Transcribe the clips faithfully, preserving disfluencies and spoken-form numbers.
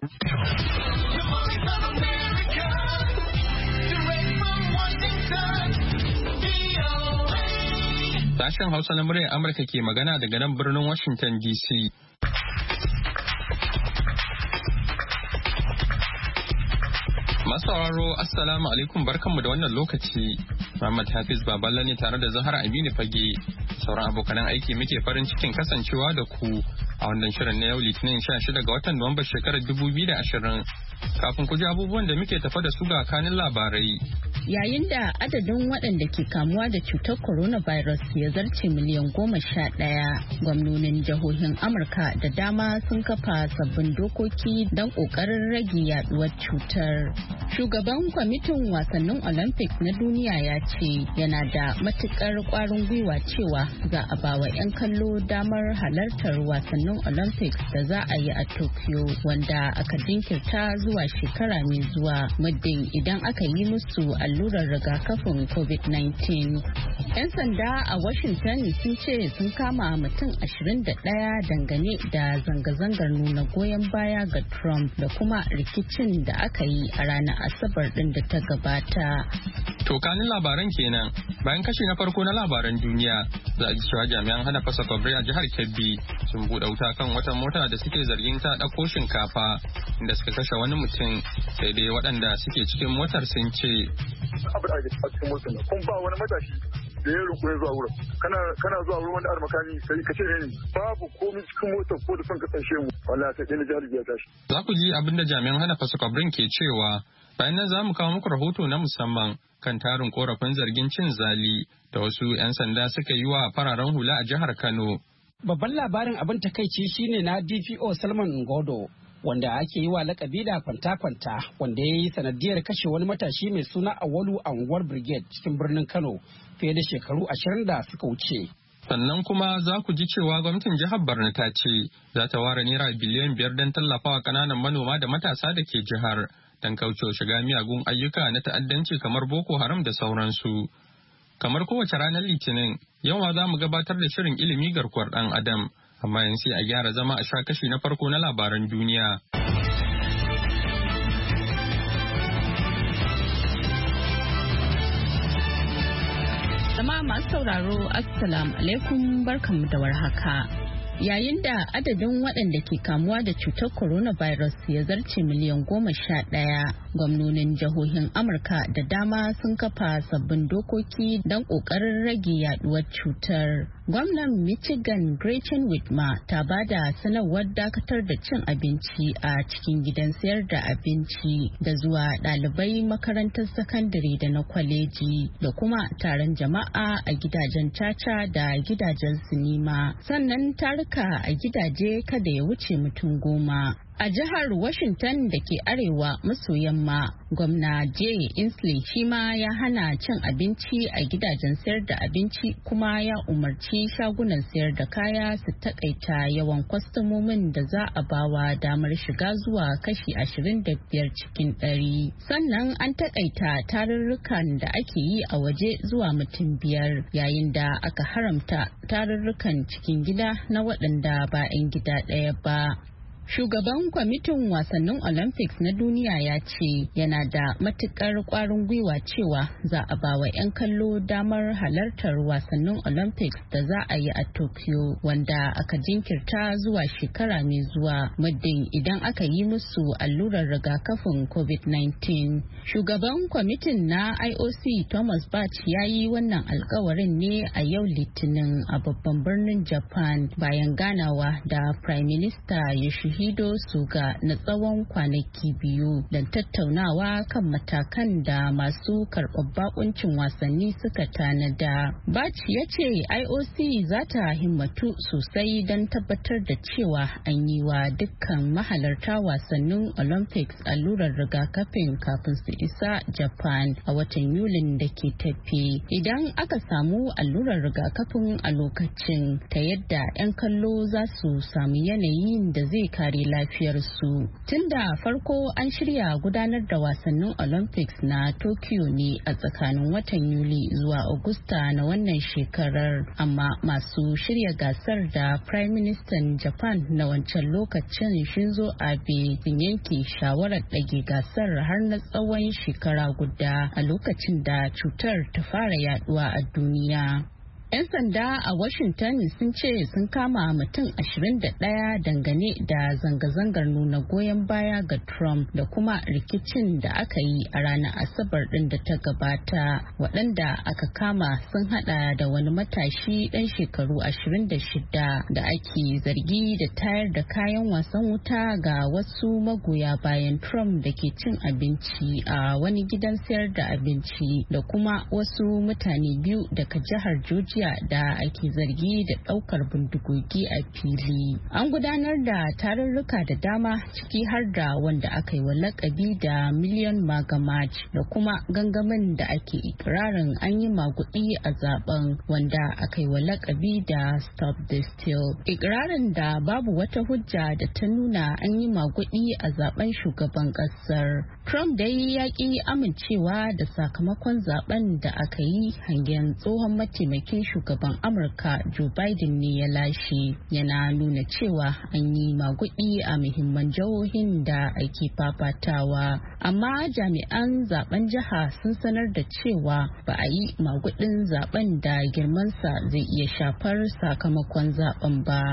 Sashen Hausa na muryar Amurka ke magana daga nan birnin Washington D C. Masauraro, Assalamu alaikum, barkanmu da wannan lokaci. Muhammad Hafiz Baballa ne tare da Zahra Aminu Fage. Sauran abokanan aiki muke farin cikin kasancewa da ku a wannan shirin na yau Litinin sha shida ga watan Nuwamba shekarar dubu biyu da ashirin. Kafin ku ji abubuwan da muke tafa da su ga kanin labarai. Yayin da adadin waɗanda ke kamuwa da cutar coronavirus ya zarce miliyan goma sha ɗaya, gwamnonin jihohin Amurka da dama sun kafa sabbin dokoki don ƙoƙarin rage yaduwar cutar. Shugaban kwamitin wasannin Olympics na duniya ya ce yana da matuƙar ƙwarin gwiwa cewa za a ba wa 'yan kallo damar halartar wasannin Olympics da za a yi a Tokyo, wanda aka jinkirta zuwa shekara mai zuwa muddin idan aka yi musu allurar rigakafin covid nineteen. 'Yan sanda a Washington sun ce sun kama mutum ashirin da ɗaya dangane da zanga-zangar nuna goyon baya ga Trump da kuma rikicin da aka yi a ranar Asabar ɗin da ta gabata. To kanin labaran kenan, bayan kashi na farko na labaran duniya za a ji cewa jami'an hana fasa kwabrai a jihar Kebbi sun buɗe wuta kan wata mota da suke zargin ta ɗauko shinkafa inda suka kashe wani mutum, sai dai waɗanda suke cikin motar sun ce abu da ake cikin motar nan kun ba wani matashi da ya rukunin zuwa wurin kana kana zuwa wurin wanda armakani sai ka ce ne babu komai cikin motar ko da son ka tsanshe mu wallahi sai dai jihar ya tashi. Za ku ji abin da jami'an hana fasa kwabrin ke cewa. Bayan nan za mu kawo muku rahoto na musamman kan tarin korafin zargin cin zali da wasu 'yan sanda suka yi wa fararen hula a jihar Kano. Babban labarin abin takaici shine na D P O Salman Ngodo, wanda ake yi wa lakabi da kwanta-kwanta, wanda ya yi sanadiyar kashe wani matashi mai suna Awalu a unguwar Brigade cikin birnin Kano fiye da shekaru ashirin da suka wuce. Sannan kuma za ku ji cewa gwamnatin jihar Borno ta ce za ta ware naira biliyan biyar don tallafawa ƙananan manoma da matasa da ke jihar don kaucewa shiga miyagun ayyuka na ta'addanci kamar Boko Haram da sauransu. Kamar kowace ranar Litinin, yau za mu gabatar da shirin ilimi garkuwar ɗan Adam, amma yanzu a gyara zama a sha kashi na farko na labaran duniya. Jama'a masu sauraro, Assalamu alaikum, barkanmu da warhaka. Yayin da adadin waɗanda ke kamuwa da cutar coronavirus ya zarce miliyan goma sha ɗaya, gwamnonin jihohin Amurka da dama sun kafa sabbin dokoki don ƙoƙarin rage yaduwar cutar. Gwamnan Michigan Gretchen Whitmer ta ba da sanarwar dakatar da cin abinci a cikin gidan sayar da abinci da zuwa ɗalibai makarantar sakandare da na kwaleji da kuma taron jama'a a gidajen caca da gidajen sinima. Sannan taruka a gidaje kada ya wuce mutum goma. A jihar Washington da ke arewa maso yamma, gwamna Jay Inslee shi ma ya hana cin abinci a gidajen sayar da abinci kuma ya umarci shagunan sayar da kaya su takaita yawan kwastomomin da za a bawa damar shiga zuwa kashi ashirin da biyar cikin ɗari. Sannan an takaita tarurrukan da ake yi a waje zuwa mutum biyar, yayin da aka haramta tarurrukan cikin gida na waɗanda ba 'yan gida ɗaya ba. Shugaban kwamitin wasannin Olympics na duniya ya ce yana da matukar kwarin gwiwa cewa za a ba wa 'yan kallo damar halartar wasannin Olympics da za a yi a Tokyo, wanda aka jinkirta zuwa shekara mai zuwa muddin idan aka yi musu allurar rigakafin covid nineteen. Shugaban kwamitin na I O C Thomas Bach ya yi wannan alkawarin ne a yau Litinin a babban birnin Japan bayan ganawa da Prime Minister Yoshihide Hido Suga na tsawon kwanaki biyu don tattaunawa kan matakan da masu karɓar bakuncin wasanni suka tanada. Baci ya ce I O C za ta himmatu sosai don tabbatar da cewa an yi wa dukkan mahalarta wasannin Olympics allurar rigakafin kafin su isa Japan a watan Yulin da ke tafi. Idan aka samu allurar rigakafin a lokacin, ta yadda 'yan kallo za su samu yanayin da zai kare kare lafiyarsu. Tun da farko an shirya gudanar da wasannin Olympics na Tokyo ne a tsakanin watan Yuli zuwa Agusta na wannan shekarar, amma masu shirya gasar da Prime Minister Japan na wancan lokacin Shinzo Abe sun yanke shawarar ɗage gasar har na tsawon shekara guda a lokacin da cutar ta fara yaduwa a duniya. 'Yan sanda a Washington sun ce sun kama mutum ashirin da ɗaya dangane da zanga-zangar nuna goyon baya ga Trump da kuma rikicin da aka yi a ranar Asabar ɗin da ta gabata. Waɗanda aka kama sun hada da wani matashi ɗan shekaru ashirin da shida da ake zargi da tayar da kayan wasan wuta ga wasu magoya bayan Trump da ke cin abinci a wani gidan sayar da abinci, da kuma wasu mutane biyu daga jihar Georgia da ake zargi da daukar bindigogi a fili. An gudanar da tarurruka da dama ciki har da wanda aka yi wa lakabi da Million Maga March da kuma gangamin da ake ikirarin an yi magudi a zaben wanda aka yi wa lakabi da Stop the Steal. Ikirarin da babu wata hujja da ta nuna an yi magudi a zaben shugaban kasar. Trump dai ya ƙi amincewa da sakamakon zaben da aka yi, hangen tsohon mataimakin shugaban Amurka Joe Biden ne ya lashe, yana nuna cewa an yi magudi a muhimman jihohin da ake fafatawa. Amma jami'an zaben jiha sun sanar da cewa ba a yi magudin zaben da girmansa zai iya shafar sakamakon zaben ba.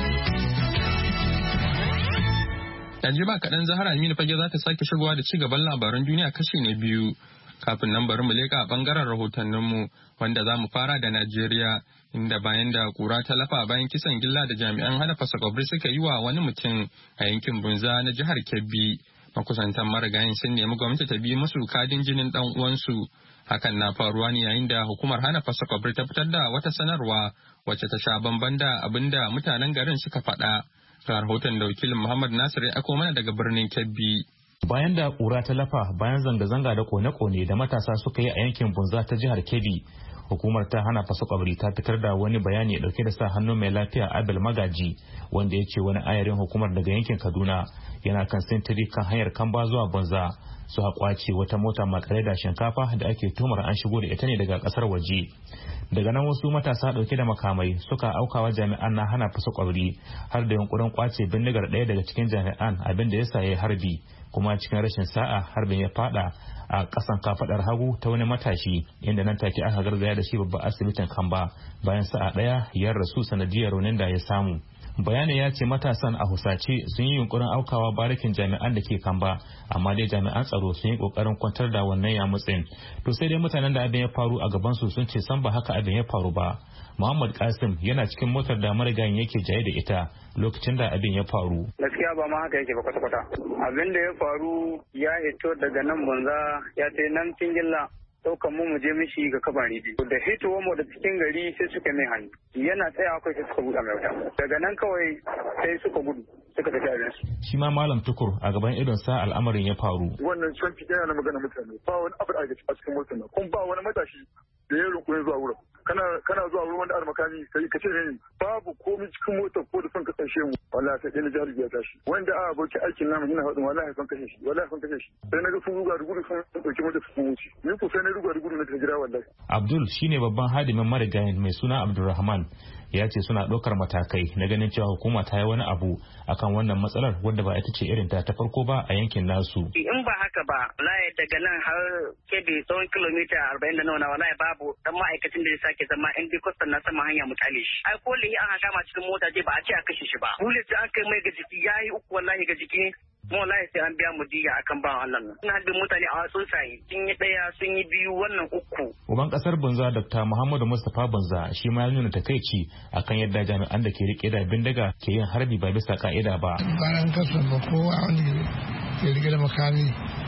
Yanzu ba kaɗan Zahara Aminu Fage za ta sake shigowa da ci gaban labaran duniya kashi na biyu. Kafin nan bari mu leƙa a ɓangaren rahotanninmu wanda za mu fara da Najeriya, inda bayan da kura ta lafa bayan kisan gilla da jami'an hana fasakobri suka yi wa wani mutum a yankin Bunza na jihar Kebbi. Makusantan marigayin sun nemi gwamnati ta bi musu kadin jinin ɗan uwansu. Hakan na faruwa ne yayin da hukumar hana fasakobri ta fitar da wata sanarwa wacce ta sha bamban da abin da mutanen garin suka faɗa. Ga rahoton da wakilin Muhammad Nasir ya ako mana daga birnin Kebbi. Bayan da ƙura ta lafa bayan zanga-zanga da kone-kone da matasa suka yi a yankin Bunza ta jihar Kebbi, hukumar ta hana fasakobri ta fitar da wani bayani dauke da sa hannu mai lafiya Abel Magaji, wanda ya ce wani ayarin hukumar daga yankin Kaduna yana kan sintiri kan hanyar Kamba zuwa Bunza su kwace wata mota makare da shinkafa da ake tumar an shigo da ita ne daga kasar waje. Daga nan wasu matasa dauke da makamai suka aukawa jami'an na hana fasakobri har da yunkurin kwace bindigar ɗaya daga cikin jami'an, abin da ya sa ya harbi, kuma cikin rashin sa'a harbin ya fada a kasan kafadar hagu ta wani matashi, inda nan take aka garzaya da shi babban asibitin Kamba bayan sa'a daya ya rasu sanadiyar raunin da ya samu. Bayanin ya ce matasan a husace sun yi yunkurin aukawa barikin jami'an da ke Kamba, amma dai jami'an tsaro sun yi kokarin kwantar da wannan yamutsin. To sai dai mutanen da abin ya faru a gaban su sun ce san ba haka abin ya faru ba. Muhammad Kasim yana cikin motar da marigayin yake jaye da ita lokacin da abin ya faru. Gaskiya ba ma haka yake ba kwata-kwata. Abin da ya faru ya hito daga nan Bunza ya ce nan Tingilla ɗaukan mu mu je mishi ga kabari biyu. Da hitowar mu da cikin gari sai suka mai hannu. Yana tsayawa kai sai suka buɗe mai wuta. Daga nan kawai sai suka gudu suka tafi abin su. Shi ma Malam Tukur a gaban idon sa al'amarin ya faru. Wannan canfi yana na magana mutane ba wani abu da ake a cikin motar nan. Kun ba wani matashi da ya rinkuyin zuwa wurin. Kana kana zuwa wurin wanda armakani kai ka ce ne babu komai cikin motar ko da son ka kashe mu. Wallahi sai dai jihar ya tashi. Wanda a aboki aikin namu yana faɗin wallahi son kashe shi. Wallahi son kashe shi. Sai na ga sun ruga da gudu sun dauki motar sun wuce. Ni ko sai na ruga da gudu na tafi gida wallahi. Abdul shine babban hadimin marigayin mai suna Abdulrahman, ya ce suna ɗaukar matakai na ganin cewa hukuma ta yi wani abu akan wannan matsalar wadda ba ita ce irin ta ta farko ba a yankin nasu. In ba haka ba, wallahi daga nan har Kebbi tsawon kilomita arba'in da nawa wallahi babu dan ma'aikacin da ya sake zama in dai kwastan na sama hanya mutane shi. Ai ko lihi an kama cikin mota je ba a ce a kashe shi ba. Bulis da an kai mai ga jiki yayi uku wallahi ga jiki. Mu wallahi sai an biya mu diya akan bawan Allah nan. Ina hadin mutane a wasu sai sun yi daya sun yi biyu wannan uku. Uban kasar Bunza Dr. Muhammadu Mustapha Bunza shi ma ya nuna takaici akan yadda jami'an da ke rike da bindiga ke yin harbi ba bisa ka'ida ba. Bayan kasan ba kowa wani ke rike da makami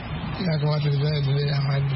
ya kamata da zai da zai amfani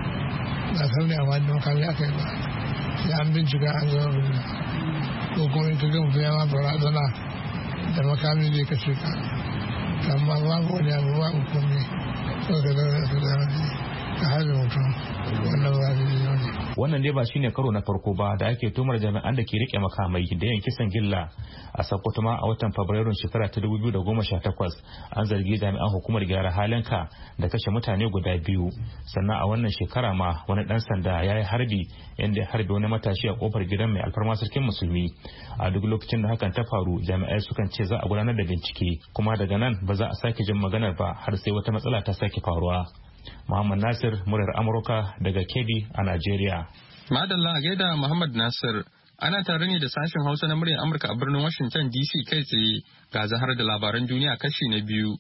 ba san ne amfani da makami aka yi ba. Ya an bincika an zama bin ko kuma in ka ga mutum ya ma barazana da makami zai kashe ka. Amma babu wani abu babu kome so da zama da zama ka harbe mutum wannan ba ne. Wannan dai ba shine karo na farko ba da ake tumar jami'an da ke rike makamai da yin kisan gilla. A Sokoto ma a watan Fabrairun shekara ta dubu biyu da goma sha takwas an zargi jami'an hukumar gyara halinka da kashe mutane guda biyu. Sannan a wannan shekara ma wani dan sanda ya yi harbi inda ya harbe wani matashi a kofar gidan mai alfarma sarkin musulmi. A duk lokacin da hakan ta faru jami'ai sukan ce za a gudanar da bincike kuma daga nan ba za a sake jin maganar ba har sai wata matsala ta sake faruwa. Muhammad Nasir, muryar Amurka daga Kebbi a Najeriya. Madalla a gaida Muhammad Nasir. Ana tare ne da sashen Hausa na muryar Amurka a birnin Washington D C kai tsaye ga zahar da labaran duniya kashi na biyu.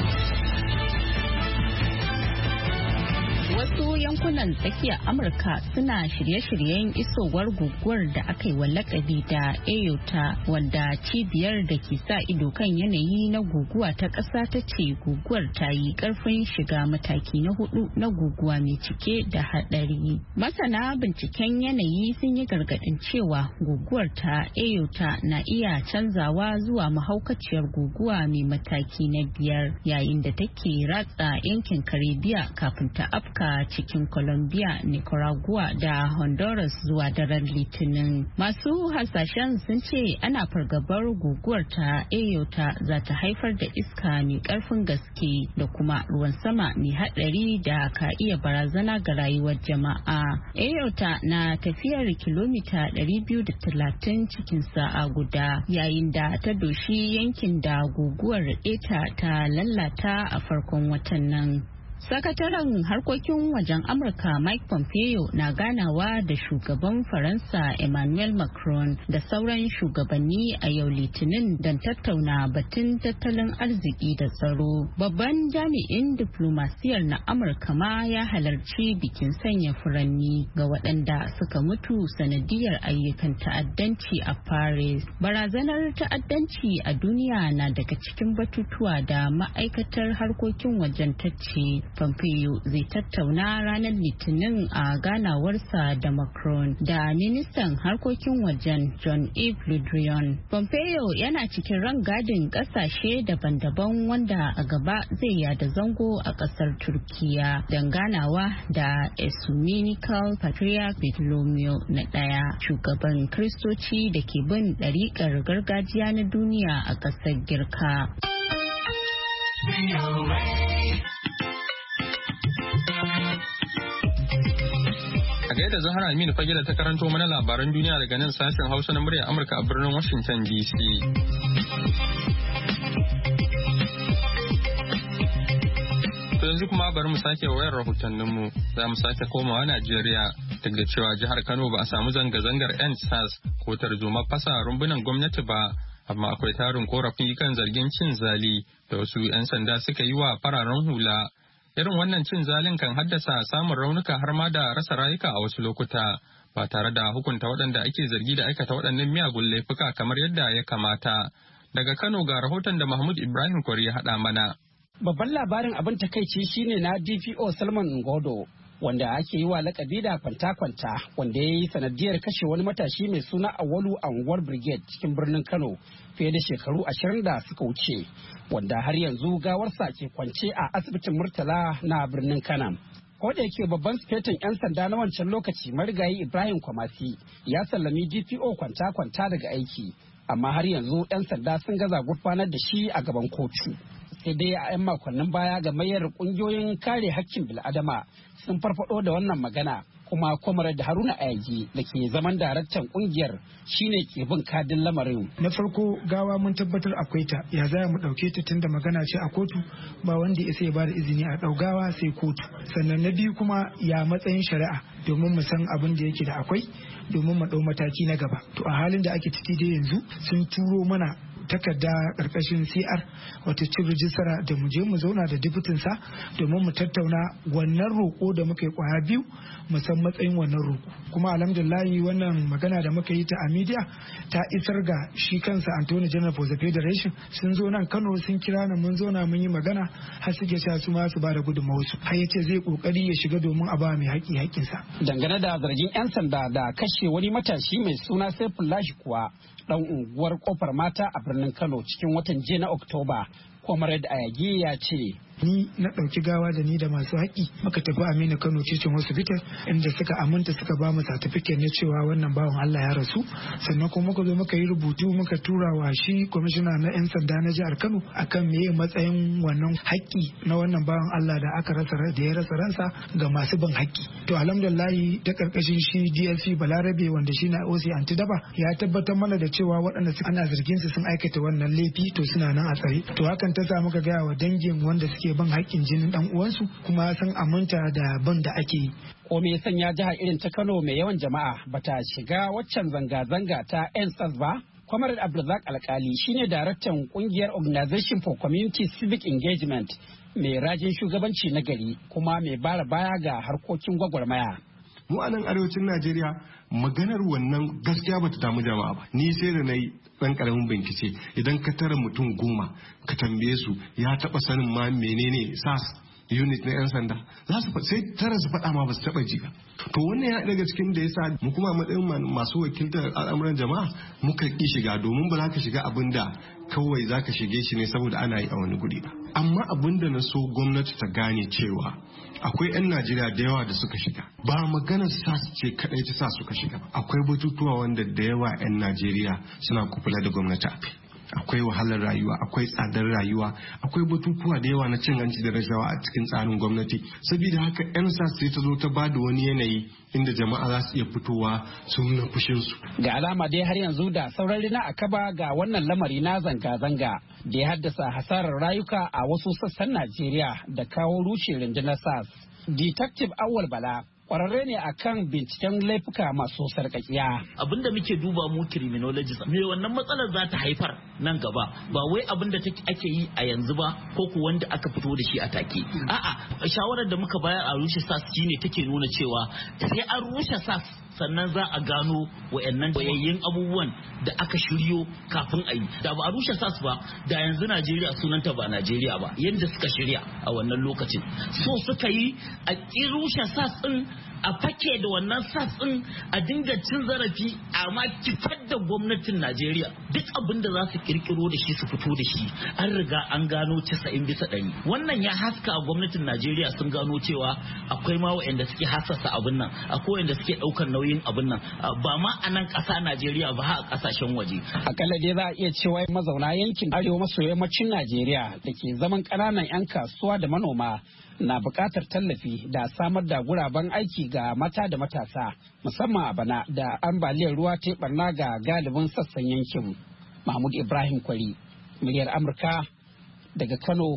Wasu yankunan tsakiyar Amurka suna shirye-shiryen isowar guguwar da aka yi wa lakabi da Eyota, wanda cibiyar da ke sa ido kan yanayi na guguwa ta ƙasa ta ce guguwar ta yi ƙarfin shiga mataki na hudu na guguwa mai cike da haɗari. Masana binciken yanayi sun yi gargaɗin cewa guguwar ta Eyota na iya canzawa zuwa mahaukaciyar guguwa mai mataki na biyar yayin da take ratsa yankin Karibiya kafin ta afka cikin Colombia, Nicaragua da Honduras zuwa daren Litinin. Masu hasashen sun ce ana fargabar guguwar ta Eyota za ta haifar da iska mai karfin gaske da kuma ruwan sama mai hadari da ka iya barazana ga rayuwar jama'a. Eyota na tafiyar kilomita ɗari biyu da talatin cikin sa'a guda yayin da ta doshi yankin da guguwar Eta ta lalata a farkon watan nan. Sakataren harkokin wajen Amurka Mike Pompeo na ganawa da shugaban Faransa Emmanuel Macron da sauran shugabanni a yau Litinin don tattauna batun tattalin arziki da tsaro. Babban jami'in diplomasiyar na Amurka ma ya halarci bikin sanya furanni ga waɗanda suka mutu sanadiyar ayyukan ta'addanci a Paris. Barazanar ta'addanci a duniya na daga cikin batutuwa da ma'aikatar harkokin wajen tace Pompeo zai tattauna ranar Litinin a ganawarsa da Macron da ministan harkokin wajen Jean-Yves Le Drian. Pompeo yana cikin rangadin kasashe daban-daban wanda a gaba zai yada zango a kasar Turkiya don ganawa da Ecumenical Patriarch Bartholomew na ɗaya, shugaban Kiristoci da ke bin ɗariƙar gargajiya na duniya a ƙasar Girka. A gaida Zahra Aminu fage da ta karanto mana labaran duniya daga nan sashen Hausa na muryar Amurka a birnin Washington D C. To yanzu kuma bari mu sake wayar rahotanninmu za mu sake komawa Najeriya duk da cewa jihar Kano ba a samu zanga-zangar N S A S ko tarzoma fasa rumbunan gwamnati ba, amma akwai tarin korafin kan zargin cin zali da wasu 'yan sanda suka yi wa fararen hula. Irin wannan cin zalin kan haddasa samun raunuka har ma da rasa rayuka a wasu lokuta ba tare da hukunta waɗanda ake zargi da aikata waɗannan miyagun laifuka kamar yadda ya kamata. Daga Kano ga rahoton da Mahmud Ibrahim Kwari ya haɗa mana. Babban labarin abin takaici shine na D P O Salman Ngodo, wanda ake yi wa lakabi da kwanta-kwanta, wanda ya yi sanadiyar kashe wani matashi mai suna Awalu a unguwar Brigade cikin birnin Kano fiye da shekaru ashirin da suka wuce, wanda har yanzu gawarsa ke kwance a asibitin Murtala na birnin Kano. Ko da yake babban sifetin 'yan sanda na wancan lokaci marigayi Ibrahim Kwamasi ya sallami D P O kwanta-kwanta daga aiki, amma har yanzu 'yan sanda sun gaza gurfanar da shi a gaban kotu. Sai dai a 'yan makonnin baya gamayyar kungiyoyin kare hakkin bil'adama sun farfado da wannan magana, kuma kwamar da Haruna Ayagi da ke zaman daraktan kungiyar shine ke bin kadin lamarin. Na farko gawa mun tabbatar akwai ta, ya za mu dauke ta tunda magana ce a kotu, ba wanda ya sai ba da izini a dau gawa sai kotu. Sannan na biyu kuma ya matsayin shari'a domin mu san abin da yake da akwai domin mu dau mataki na gaba. To a halin da ake ciki dai yanzu sun turo mana takarda karkashin C R wato chief registrar da mu je mu zauna da diputinsa domin mu tattauna wannan roƙo da muka yi kwaya biyu mu san matsayin wannan roƙo. Kuma alhamdulillahi wannan magana da muka yi ta a media ta isar ga shi kansa Attorney General for the Federation, sun zo nan Kano sun kira ni mun zauna mun yi magana har suke cewa su ma su ba da gudunmawar su. Har yace zai kokari ya shiga domin a ba mai haƙi haƙinsa. Dangane da zargin 'yan sanda da kashe wani matashi mai suna Saifullahi kuwa dan unguwar Kofar Mata a birnin Kano cikin watan jiya na Oktoba, Comrade Ayagi ya ce. Ni na ɗauki gawa da ni da masu haƙi muka tafi Aminu Kano Teaching Hospital inda suka aminta suka ba mu certificate na cewa wannan bawan Allah ya rasu, sannan kuma muka zo muka yi rubutu muka tura wa shi kwamishina na 'yan sanda na jihar Kano akan meye matsayin wannan haƙi na wannan bawan Allah da aka rasa da ya rasa ransa ga masu bin haƙi. To alhamdulillah ta karkashin shi D S P Balarabe wanda shi na O C Antidaba ya tabbatar mana da cewa waɗanda ana zargin su sun aikata wannan laifi to suna nan a tsare. To hakan ta sa muka gaya wa dangin wanda suke ban haƙƙin jinin dan uwansu kuma sun aminta da ban da ake yi. Ko me sanya jihar irin ta Kano mai yawan jama'a bata shiga waccan zanga-zanga ta N S A S ba? Comrade Abdulrazak Alkali shine daraktan kungiyar Organization for Community Civic Engagement mai rajin shugabanci na gari kuma mai bara baya ga harkokin gwagwarmaya. Mu a nan arewacin Najeriya maganar wannan gaskiya bata damu jama'a ba. Ni sai da na yi ɗan ƙaramin bincike idan ka tara mutum goma ka tambaye su ya taɓa sanin ma menene S A S unit na 'yan sanda za su sai tara su faɗa ma ba su taɓa ji ba. To wannan ya daga cikin da yasa mu kuma matsayin masu wakiltar al'amuran jama'a muka ƙi shiga domin ba za ka shiga abin da kawai za ka shige shi ne saboda ana yi a wani guri ba. Amma abin da na so gwamnati ta gane cewa akwai 'yan Najeriya da yawa da suka shiga ba maganar S A S ce kadai ta sa suka shiga ba. Akwai batutuwa wanda da yawa 'yan Najeriya suna kufula da gwamnati a kai. Akwai wahalar rayuwa, akwai tsadar rayuwa, akwai batutuwa da yawa na cin hanci da rashawa a cikin tsarin gwamnati. Saboda haka 'yan S A S sai ta zo ta ba da wani yanayi inda jama'a za su iya fitowa su nuna fushinsu. Ga alama dai har yanzu da sauran rina a kaba ga wannan lamari na zanga-zanga da ya haddasa hasarar rayuka a wasu sassan Najeriya da kawo rushe rundunar S A S. Detective Awal Bala kwararre ne akan binciken laifuka masu sarkakiya. Abinda muke duba mu criminologists me wannan matsalar za ta haifar nan gaba ba wai abinda ake yi a yanzu ba ko ku wanda aka fito da shi a take. A'a shawarar da muka bayar a rushe S A S shine take nuna cewa sai an rushe S A S sannan za a gano wayannan wayayyin abubuwan da aka shiryo kafin a yi. Da ba a rushe S A S ba da yanzu Najeriya sunanta ba Najeriya ba yadda suka shirya a wannan lokacin. So suka yi a ƙi rushe S A S din a fake da wannan S A S din a dinga cin zarafi amma kifar da gwamnatin Najeriya duk abin da za su kirkiro da shi su fito da shi an riga an gano casa'in bisa ɗari. Wannan ya haska gwamnatin Najeriya sun gano cewa akwai ma waɗanda suke hasasa abin nan akwai waɗanda suke ɗaukar nauyin abin nan ba ma a nan ƙasa Najeriya ba a ƙasashen waje. Akalla dai za a iya cewa mazauna yankin arewa maso yammacin Najeriya da ke zaman ƙananan 'yan kasuwa da manoma na buƙatar tallafi da samar da guraben aiki ga mata da matasa musamman a bana da ambaliyar ruwa ta barna ga galibin sassan yankin. Mahmud Ibrahim Kwari, muryar Amurka daga Kano,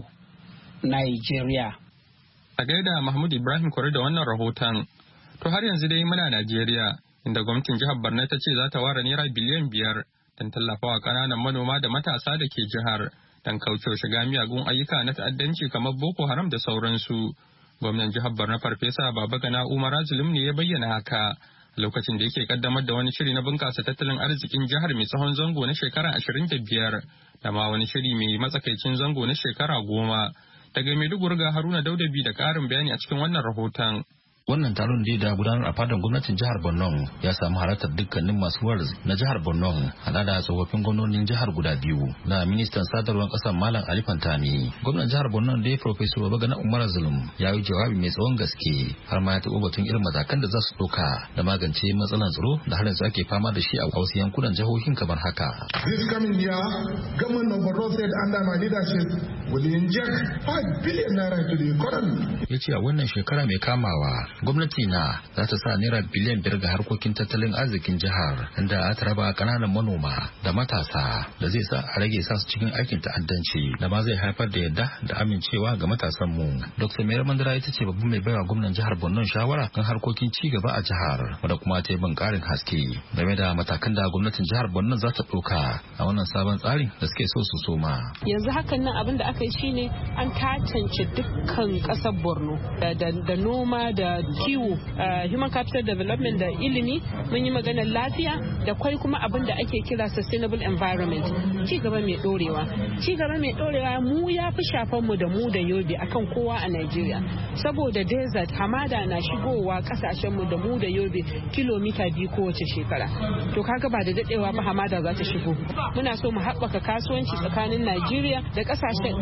Nigeria. A gaida Mahmud Ibrahim Kwari da wannan rahoton. To har yanzu dai muna Najeriya inda gwamnatin jihar Borno ta ce za ta ware naira biliyan biyar don tallafawa ƙananan manoma da matasa da ke jihar. Dan kaucewa shiga miyagun ayyuka na ta'addanci kamar Boko Haram da sauransu. Gwamnan jihar Borno Farfesa Babagana Umar Zulum ne ya bayyana haka lokacin da yake kaddamar da wani shiri na bunƙasa tattalin arzikin jihar mai tsawon zango na shekara ashirin da biyar da ma wani shiri mai matsakaicin zango na shekara goma. Daga Maiduguri ga Haruna Daudabi da ƙarin bayani a cikin wannan rahoton. Wannan taron da da gudanar a fadar gwamnatin jihar Borno ya samu halartar dukkanin masu warz na jihar Borno hada da tsofaffin gwamnonin jihar guda biyu da ministan sadarwar kasar Malam Ali Fantami. Gwamnan jihar Borno da ya Professor Babagana Umar Zulum ya yi jawabi mai tsawon gaske har ma ya taɓa batun irin matakan da za su ɗauka da magance matsalan tsaro da har yanzu ake fama da shi a wasu yankunan jihohin kamar haka. This coming year, government of Borno said under my leadership will inject five billion naira to the economy. Ya ce a wannan shekara mai kamawa gwamnati na za ta sa naira biliyan biyar ga harkokin tattalin arzikin jihar inda ta raba kananan manoma da matasa da zai sa a rage sa su cikin aikin ta'addanci da ma zai haifar da yadda da amincewa ga matasan mu. Doctor Mayar Mandara ita ce babban mai baiwa gwamnan jihar Borno shawara kan harkokin ci gaba a jihar wanda kuma ta yi bin karin haske game da matakan da gwamnatin jihar Borno za ta ɗauka a wannan sabon tsarin da suke so su soma. Yanzu hakan nan abin da aka yi shine an tantance dukkan ƙasar Borno da noma da kiwo, human capital development da ilimi, mun yi maganar lafiya da kwai kuma abin da ake kira sustainable environment, ci gaba mai dorewa. Ci gaba mai dorewa mu ya fi shafan mu da mu da Yobe akan kowa a Nigeria saboda desert hamada na shigowa kasashen mu da mu da Yobe kilomita biyu kowace shekara. To kaga ba da dadewa ba hamada za ta shigo. Muna so mu haɓaka kasuwanci tsakanin Nigeria da kasashen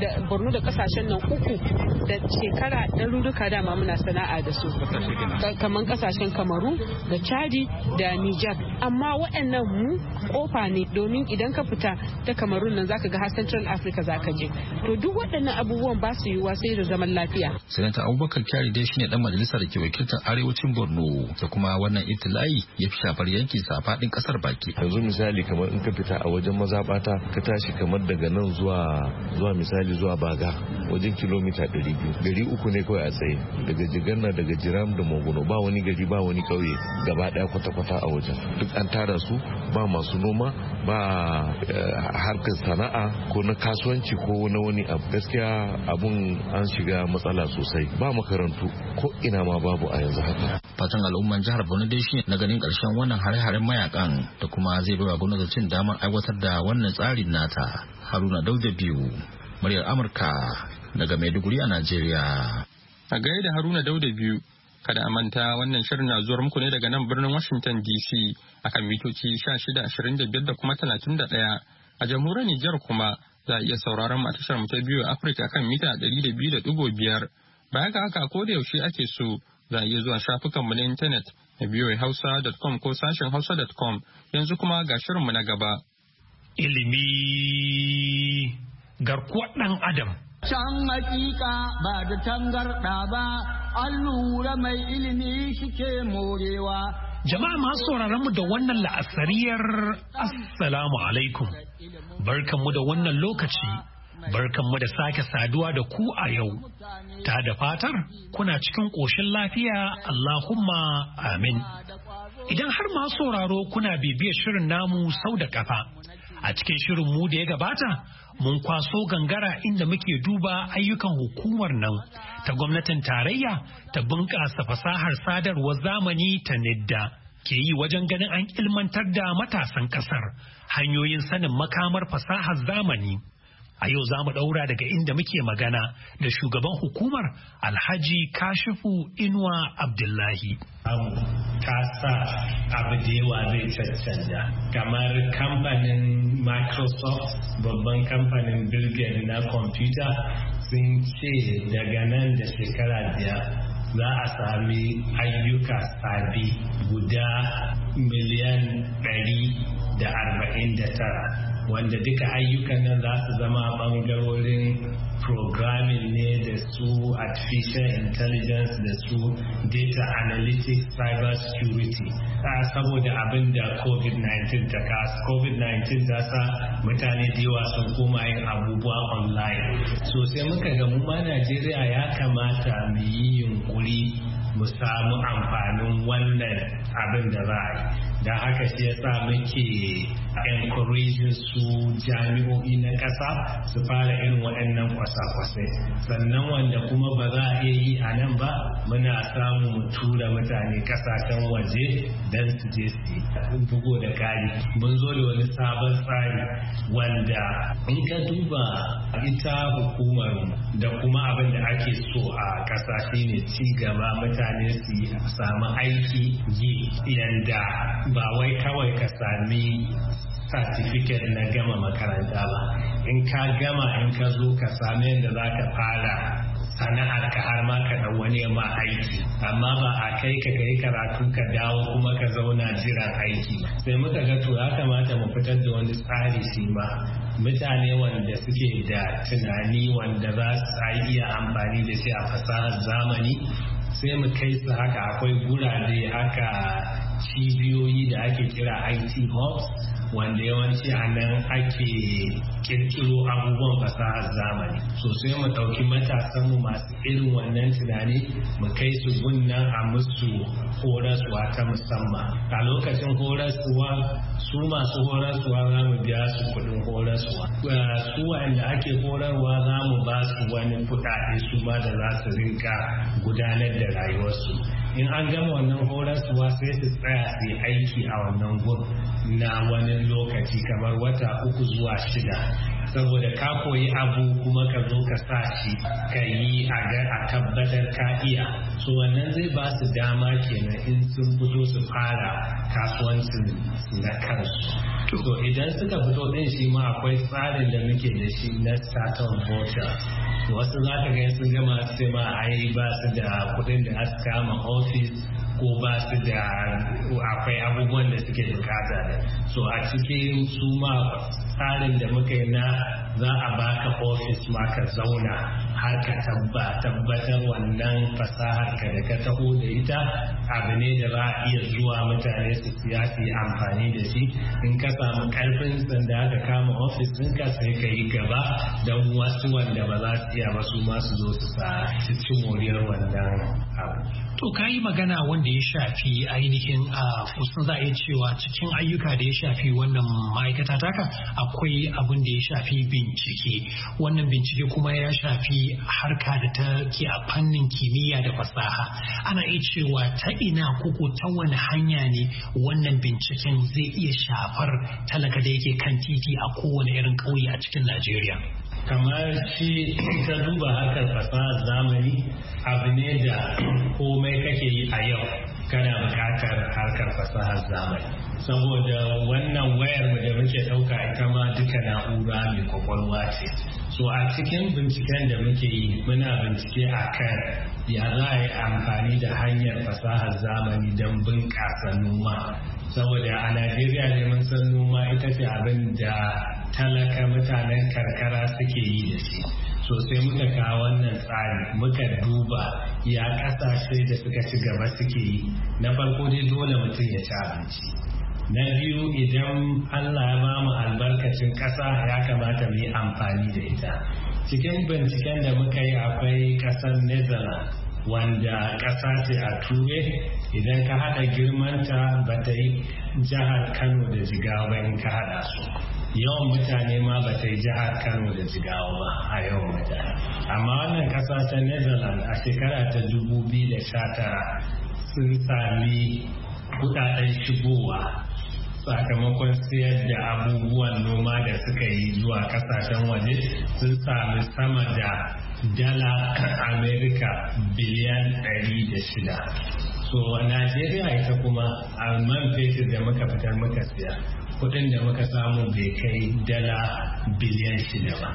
da Borno da kasashen nan uku da shekara ɗaruruka dama muna sana'a da su kamar kasashen Kamaru da Chadi da Niger, amma waɗannan mu kofa ne domin idan ka fita ta Kamarun nan zaka ga har Central Africa zaka je. To duk waɗannan abubuwan ba su yiwuwa sai da zaman lafiya. Sanata Abubakar Kyari dai shine dan majalisar da ke wakiltar arewacin Borno da kuma wannan ibtila'i ya fi shafar yanki sa faɗin ƙasar baki. Yanzu misali kamar in ka fita a wajen mazabata ka tashi kamar daga nan zuwa zuwa misali zuwa Baga wajen kilomita ɗari biyu gari uku ne kawai a tsaye daga Jiganna daga Jiram da Mogono ba wani gari ba wani ƙauye gaba ɗaya kwata-kwata a wajen duk an tara su ba masu noma ba harkar sana'a ko na kasuwanci ko na wani abu. Gaskiya abun an shiga matsala sosai ba makarantu ko ina ma babu a yanzu haka. Fatan al'umman jihar Borno dai shi na ganin ƙarshen wannan hare-haren mayakan da kuma zai bai wa gwamnati cin damar aiwatar da wannan tsarin nata. Haruna Dauda biyu muryar Amurka daga Maiduguri a Najeriya. A gaida Haruna Dauda biyu, kada a manta wannan shirin na zuwar muku ne daga nan birnin Washington D C akan mitoci sha shida ashirin da biyar da kuma talatin da ɗaya. A jamhuriyar Nijar kuma za a iya sauraron mu a tashar mu ta biyu Afirka akan mita ɗari da biyu da ɗigo biyar. Baya ga haka ko da yaushe ake so za a iya zuwa shafukanmu na intanet na biyu hausa dot com ko sashen hausa dot com. Yanzu kuma ga shirinmu na gaba. Ilimi garkuwar ɗan Adam. Can hakika ba da tangarɗa ba, an lura mai ilimi shike morewa. Jama'a masu sauraron mu da wannan la'asariyar Assalamu alaikum. Barkanmu da wannan lokaci, barkanmu da sake saduwa da ku a yau. Ta da fatar kuna cikin ƙoshin lafiya, Allahumma amin. Idan har masu sauraro kuna bibiyar shirin namu sau da ƙafa. A cikin shirin mu da ya gabata, mun kwaso gangara inda muke duba ayyukan hukumar nan ta gwamnatin tarayya ta bunƙasa fasahar sadarwar zamani ta NIDDA ke yi wajen ganin an ilmantar da matasan ƙasar hanyoyin sanin makamar fasahar zamani. A yau za mu ɗaura daga inda muke magana da shugaban hukumar Alhaji Kashifu Inuwa Abdullahi. Kasa abu da yawa zai cancanta, kamar kamfanin Microsoft, babban kamfanin Bill Gates na kwamfuta, sun ce daga nan da shekara biyar za a sami ayyuka sabi guda miliyan ɗari da arba'in da tara. wanda duka ayyukan nan za su zama bangarorin programming ne da su artificial intelligence da su data analytics, cyber security. Saboda abin da covid nineteen ta kasa, covid nineteen ta sa mutane da yawa sun koma yin abubuwa online. So sai muka ga mu ma Najeriya ya kamata mu yi yunkuri mu samu amfanin wannan abin da za a yi. Da haka shi yasa muke encouraging su jami'o'i na ƙasa su fara irin waɗannan kwasa-kwasai. Sannan wanda kuma ba za a iya yi a nan ba, muna samu mu tura mutane ƙasashen waje don su je su yi. Bugu da ƙari, mun zo da wani sabon tsari wanda in ka duba ita hukumar da kuma abin da ake so a ƙasa shine ci gaba mutane su yi samu aiki yi yanda ba wai kawai ka sami certificate na gama makaranta ba. In ka gama in ka zo ka sami yadda za ka fara sana'ar ka har ma ka dau wani ma aiki, amma ba a kai ka kai karatu ka dawo kuma ka zauna jiran aiki. Sai muka ga to ya kamata mu fitar da wani tsari shi ma mutane wanda suke da tunani wanda za su iya amfani da shi a fasahar zamani sai mu kai su haka. Akwai gurare haka cibiyoyi da ake kira I T hubs wanda yawanci a nan ake kirkiro abubuwan fasahar zamani. So sai mu ɗauki matasanmu masu irin wannan tunani mu kai su gunnan a musu horaswa ta musamman. A lokacin horaswa su masu horaswa za mu biya su kuɗin horaswa. Su wanda ake horarwa za mu ba su wani kuɗaɗe su ma da za su rinka gudanar da rayuwarsu. In an gama wannan horaswa sai su tsaya su yi aiki a wannan gun na wani lokaci kamar wata uku zuwa shida. saboda ka koyi abu kuma ka zo ka sa shi ka yi a ga a tabbatar ka iya so wannan zai ba su dama kenan in sun fito su fara kasuwancin na kansu to idan suka fito din shi ma akwai tsarin da muke da shi na startup voucher wasu za ka ga sun gama sai ma ai ba su da kuɗin da aka kama office ko ba su da akwai abubuwan da suke bukata da so a cikin su ma tsarin da muka yi na za a baka ofis ma ka zauna har ka tabbatar wannan fasahar ka da ka taho da ita abu ne da za a iya zuwa mutane su siya su yi amfani da shi in ka samu karfin sanda ka kama ofis ɗinka sai ka yi gaba don wasu wanda ba za su iya ba su ma su zo su sa su ci moriyar wannan abu. To ka yi magana wanda ya shafi ainihin a kusan za a iya cewa cikin ayyuka da ya shafi wannan ma'aikata taka akwai abin da ya shafi bincike wannan bincike kuma ya shafi harka da ta ke a fannin kimiyya da fasaha ana iya cewa ta ina koko ta wani hanya ne wannan binciken zai iya shafar talaka da yake kan titi a kowane irin ƙauye a cikin Najeriya. Kamar shi ta duba harkar fasahar zamani abu ne da komai kake yi a yau kana buƙatar harkar fasahar zamani saboda wannan wayar mu da muke ɗauka ita ma duka na'ura mai kwakwalwa ce so a cikin binciken da muke yi muna bincike a kan ya za a yi amfani da hanyar fasahar zamani don bunƙasa noma saboda a Najeriya ne mun san noma ita ce abin da talaka mutanen karkara suke yi da shi so sai muka kawo wannan tsari muka duba ya kasashe da suka ci gaba suke yi na farko dai dole mutum ya ci abinci na biyu idan Allah ya bamu albarkacin ƙasa ya kamata mu yi amfani da ita cikin binciken da muka yi akwai ƙasar Netherlands wanda ƙasa ce a ture idan ka haɗa girmanta ba ta yi jihar Kano da Jigawa in ka haɗa su yawan mutane ma ba ta yi jihar Kano da Jigawa ba a yawan mutane amma wannan ƙasa ta Netherlands a shekara ta dubu biyu da sha tara sun sami kudaden shigowa sakamakon sayar da abubuwan noma da suka yi zuwa kasashen waje sun sami sama da dala Amerika biliyan ɗari da shida so Najeriya ita kuma a man fetur da muka fitar muka siya kudin da muka samu bai kai dala biliyan shida ba.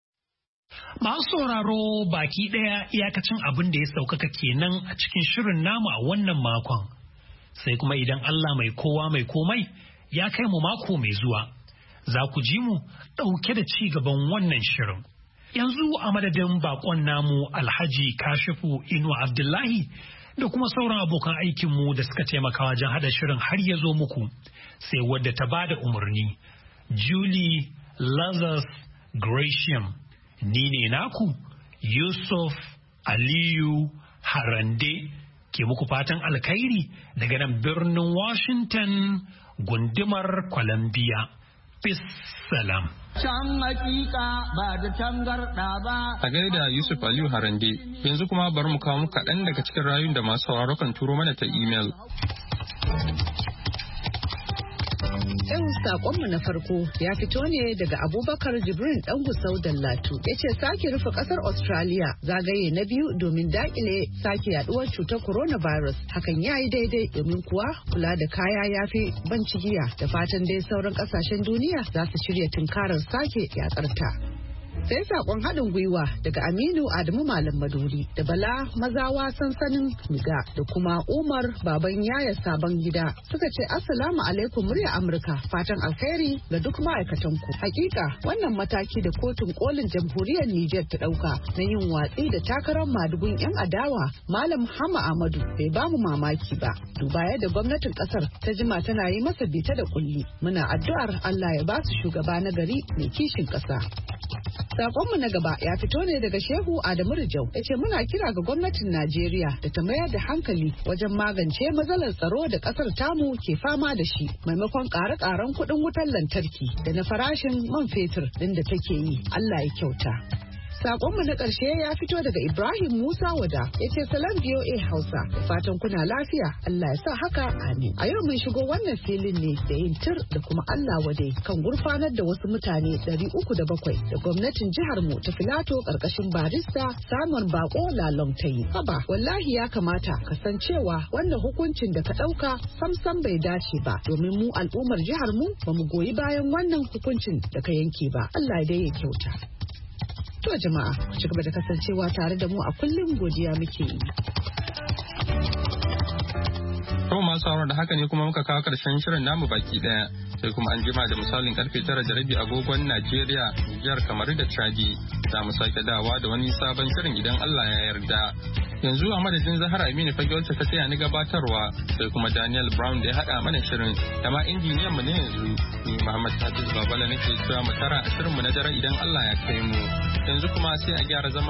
Masu sauraro baki ɗaya iyakacin abin da ya saukaka kenan a cikin shirin namu a wannan makon. Sai kuma idan Allah mai kowa mai komai ya kai mu mako mai zuwa, za ku ji mu ɗauke da ci gaban wannan shirin. Yanzu a madadin bakon namu Alhaji Kashifu Inuwa Abdullahi da kuma sauran abokan aikinmu da suka taimaka wajen haɗa shirin har ya zo muku. Sai wadda ta bada umarni Julie Lazarus Gratiam ni ne naku Yusuf Aliyu Harande ke muku fatan alkhairi daga nan birnin Washington gundumar Columbia. Peace salam. Can hakika ba da tangarɗa ba. A gaida Yusuf Aliyu Harande yanzu kuma bari mu kawo muku kaɗan daga cikin rayun da masu sauraro kan turo mana ta imel. Yau sakonmu na farko ya fito ne daga Abubakar Jibrin dan Gusau Dallatu. Ya ce sake rufe kasar Australia zagaye na biyu domin dakile sake yaduwar cutar coronavirus. Hakan ya yi daidai domin kuwa kula da kaya ya fi ban cigiya da fatan dai sauran kasashen duniya za su shirya tunkarar sake yatsarta. Sai sakon haɗin gwiwa daga Aminu Adamu Malam Maduri da Bala Mazawa sansanin Miga da kuma Umar Baban Yaya Sabon Gida suka ce Assalamu alaikum murya Amurka fatan alkhairi ga duk ma'aikatan ku. Hakika wannan mataki da kotun kolin jamhuriyar Nijar ta ɗauka na yin watsi da takarar madugun 'yan adawa Malam Hama Ahmadu bai ba mu mamaki ba. Duba yadda gwamnatin ƙasar ta jima tana yi masa bita da kulli. Muna addu'ar Allah ya ba su shugaba na gari mai kishin ƙasa. Sakonmu na gaba ya fito ne daga Shehu Adamu Rijau ya ce muna kira ga gwamnatin Najeriya da ta mayar da hankali wajen magance matsalar tsaro da kasar tamu ke fama da shi maimakon ƙare-ƙaren kuɗin wutar lantarki da na farashin man fetur ɗin da take yi. Allah ya kyauta. Sakonmu na ƙarshe ya fito daga Ibrahim Musa Wada ya ce salam V O A Hausa da fatan kuna lafiya Allah ya sa haka amin. A yau mun shigo wannan filin ne da yin tir da kuma Allah wade kan gurfanar da wasu mutane ɗari uku da bakwai da gwamnatin jihar mu ta Filato ƙarƙashin barista Simon Bako Lalong ta yi. Haba wallahi ya kamata ka san cewa wannan hukuncin da ka ɗauka samsam bai dace ba domin mu al'ummar jihar mu ba mu goyi bayan wannan hukuncin da ka yanke ba. Allah dai ya kyauta. To jama'a, ku ci gaba da kasancewa tare da mu a kullum godiya muke yi. Kuma masu sauran da haka ne kuma muka kawo karshen shirin namu baki daya sai kuma an jima da misalin karfe tara da rabi agogon Najeriya, jihar Kamaru da Chadi. Za mu sake dawa da wani sabon shirin idan Allah ya yarda. Yanzu a madadin Zahara Aminu fage wacce ta taya ni gabatarwa sai kuma Daniel Brown da ya haɗa mana shirin da ma injiniyan mu ne yanzu ni Muhammad Hafiz Babala nake cewa mu tara a shirin mu na dare idan Allah ya kai mu. Yanzu kuma sai a gyara zama